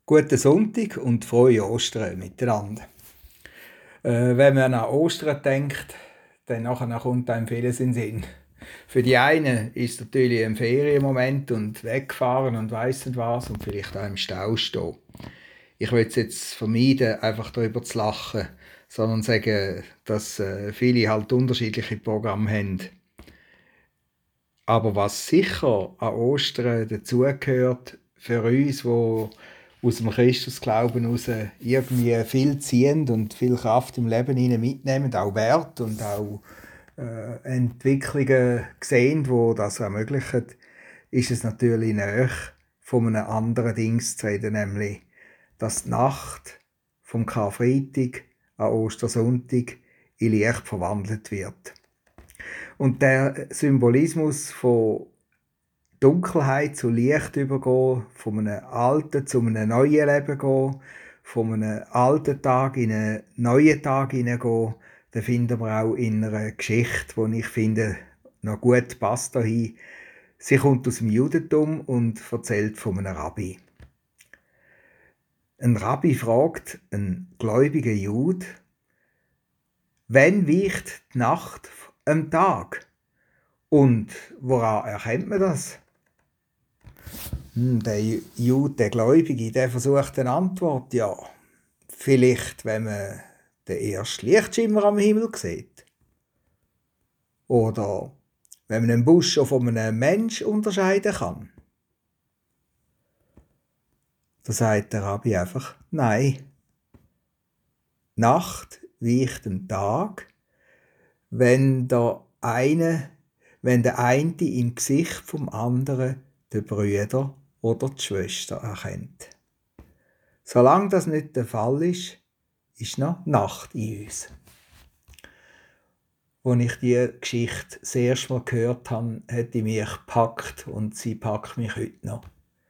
Guten Sonntag und frohe Ostern miteinander. Wenn man an Ostern denkt, dann nachher kommt einem vieles in den Sinn. Für die einen ist es natürlich ein Ferienmoment und wegfahren und weiss nicht was und vielleicht auch im Stau stehen. Ich will es jetzt vermeiden, einfach darüber zu lachen, sondern sagen, dass viele halt unterschiedliche Programme haben. Aber was sicher an Ostern dazugehört, für uns, die aus dem Christusglauben heraus irgendwie viel ziehen und viel Kraft im Leben mitnehmen, auch Wert und auch Entwicklungen sehen, die das ermöglichen, ist es natürlich näher von einem anderen Dings zu reden, nämlich, dass die Nacht vom Karfreitag an Ostersonntag in Licht verwandelt wird. Und der Symbolismus von Dunkelheit zu Licht übergehen, von einem alten zu einem neuen Leben gehen, von einem alten Tag in einen neuen Tag hineingehen, den finden wir auch in einer Geschichte, die ich finde, noch gut passt dahin. Sie kommt aus dem Judentum und erzählt von einem Rabbi. Ein Rabbi fragt einen gläubigen Jud, wann weicht die Nacht am Tag? Und woran erkennt man das? Der Jude, der Gläubige, der versucht eine Antwort. Ja, vielleicht, wenn man den ersten Lichtschimmer am Himmel sieht. Oder wenn man einen Busch schon von einem Mensch unterscheiden kann. Da sagt der Rabbi einfach, nein. Nacht weicht dem Tag, wenn der eine im Gesicht vom anderen den Brüder oder die Schwester erkennt. Solange das nicht der Fall ist, ist noch Nacht in uns. Als ich diese Geschichte das erste Mal gehört habe, hat die mich gepackt und sie packt mich heute noch.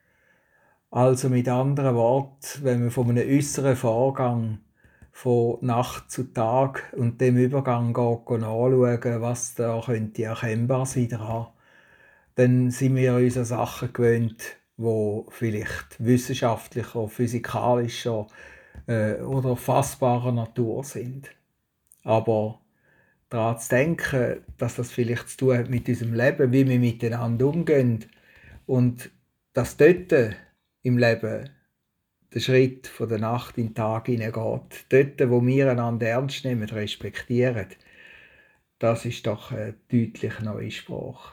Also mit anderen Worten, wenn man von einem äußeren Vorgang von Nacht zu Tag und dem Übergang nachschauen, was da könnte erkennbar sein daran, dann sind wir uns an Sachen gewöhnt, die vielleicht wissenschaftlicher, physikalischer oder fassbarer Natur sind. Aber daran zu denken, dass das vielleicht zu tun hat mit unserem Leben, wie wir miteinander umgehen und dass dort im Leben der Schritt von der Nacht in den Tag hineingeht, dort, wo wir einander ernst nehmen, respektieren, das ist doch ein deutlicher neuer Spruch.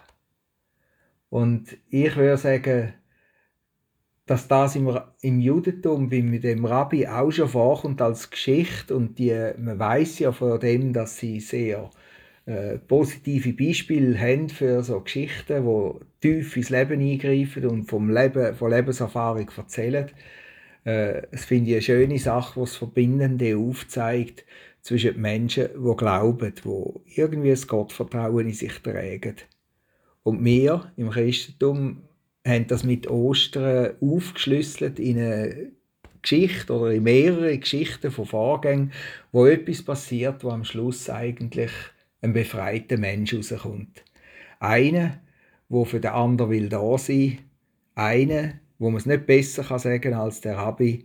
Und ich würde sagen, dass das im Judentum bei dem Rabbi auch schon vorkommt als Geschichte und man weiß ja von dem, dass sie sehr positive Beispiele haben für so Geschichten, die tief ins Leben eingreifen und von Lebenserfahrung erzählen. Das finde ich eine schöne Sache, die das Verbindende aufzeigt zwischen Menschen, die glauben, die irgendwie ein Gottvertrauen in sich tragen. Und wir im Christentum haben das mit Ostern aufgeschlüsselt in eine Geschichte oder in mehrere Geschichten von Vorgängen, wo etwas passiert, wo am Schluss eigentlich ein befreiter Mensch rauskommt. Einer, der für den anderen will da sein, einer, wo man es nicht besser sagen kann als der Rabbi,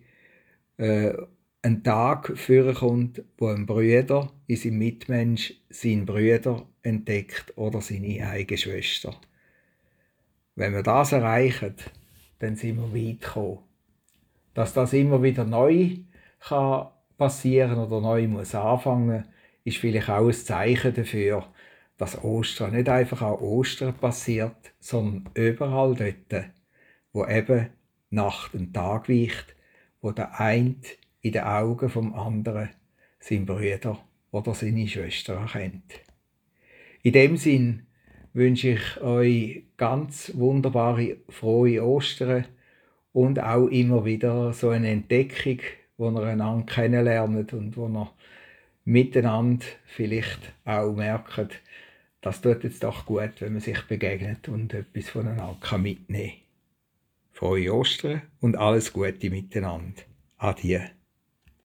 ein Tag vorkommt, wo ein Brüder in seinem Mitmensch seinen Brüder entdeckt oder seine eigene Schwester. Wenn wir das erreichen, dann sind wir weit gekommen. Dass das immer wieder neu kann passieren oder neu muss anfangen, ist vielleicht auch ein Zeichen dafür, dass Ostern nicht einfach an Ostern passiert, sondern überall dort, wo eben Nacht und Tag weicht, wo der eine in den Augen vom anderen seinen Brüder oder seine Schwester erkennt. In dem Sinn wünsche ich euch ganz wunderbare, frohe Ostern und auch immer wieder so eine Entdeckung, wo ihr einander kennenlernt und wo ihr miteinander vielleicht auch merkt, das tut jetzt doch gut, wenn man sich begegnet und etwas voneinander mitnehmen kann. Frohe Ostern und alles Gute miteinander. Adieu.